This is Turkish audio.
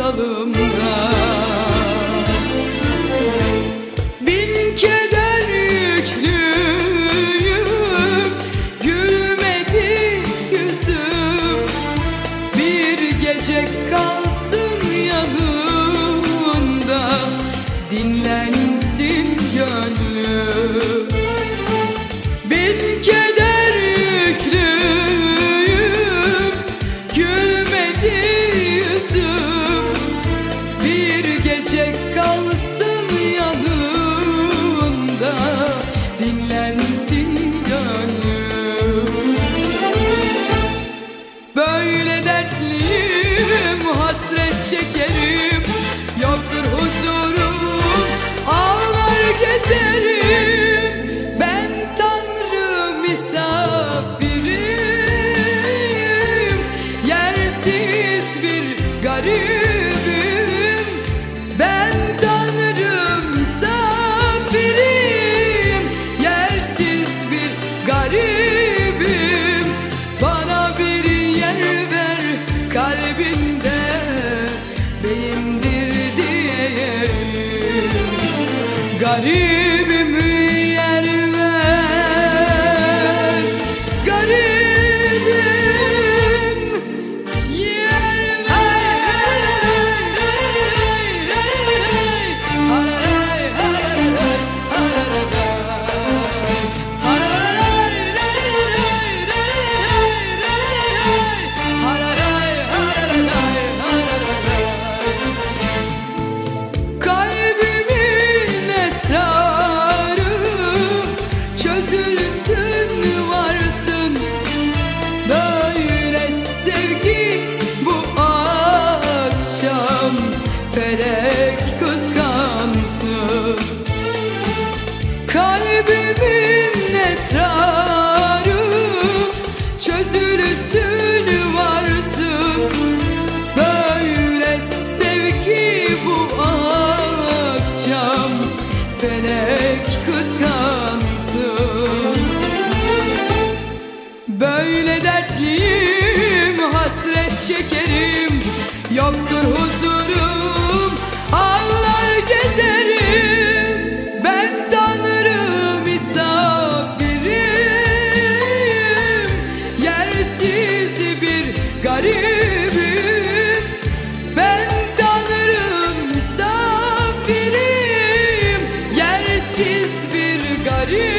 dalımda. Bin keder yüklüyüm, gülmedi yüzüm. Bir gece kalsın yanımda, dinlensin gönlüm. Bin keder yüklüyüm, gülmedi yüzüm. Bir gece kalsın yanımda, dinlensin gönlüm. Böyle dertliyim, hasret çekerim, yoktur huzurum, ağlar gezerim. Ben Tanrı misafirim, yersiz bir garibim. Ben Tanrı misafirim, yersiz bir garibim. Bana bir yer ver kalbinde, benimdir diyeyim. Garibimi yer ver, garibim yer Kalbimin esrarı çözülsün varsın. Böyle sevgi bu akşam felek kıskansın. Kalbimin esrarı çözülsün varsın. Böyle sevgi bu akşam felek kıskansın. Böyle dertliyim, hasret çekerim, yoktur huzurum, ağlar gezerim. Ben Tanrı misafirim, yersiz bir garibim. Ben Tanrı misafirim, yersiz bir garibim.